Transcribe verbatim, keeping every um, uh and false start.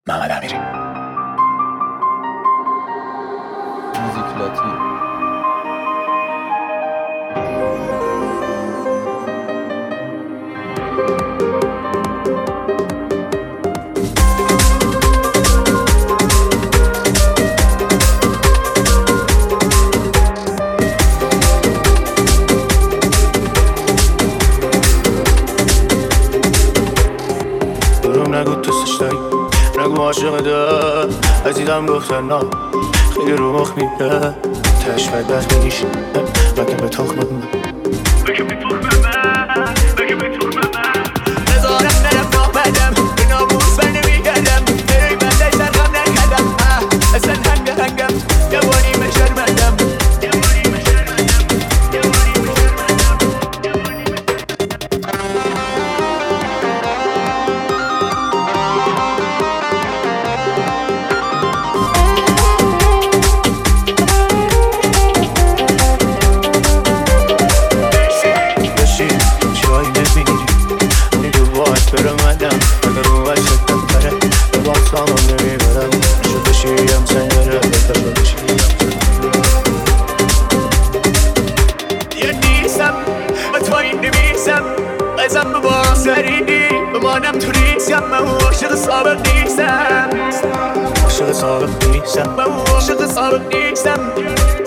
محمد امیری. موزیک لاتی. دروم نگو دوستش داری، نگو عاشق دار. عزیزم گفتن نه خیلی رو مخ میره، تش بدبخت میشه بگه به تخمه من، بگه به تخمه من، بگه به تخمه من. نزارم نرم راه بدم به ناموس بر نمیگردم، بری بندش سرغم نکردم. اصلا هنگ هنگم یوانی مشرمندم، یوانی مشرمندم، یوانی مشرمندم، یوانی برمدم اگر رو وشتم پره به با سامان نمیبرم شده شیریم سنگره بهتر شیریم یه نیستم و توی نمیسم ازم به با سریدی بمانم تو ریسم. من عاشق سابق نیستم، عاشق سابق نیستم، من عاشق سابق نیستم.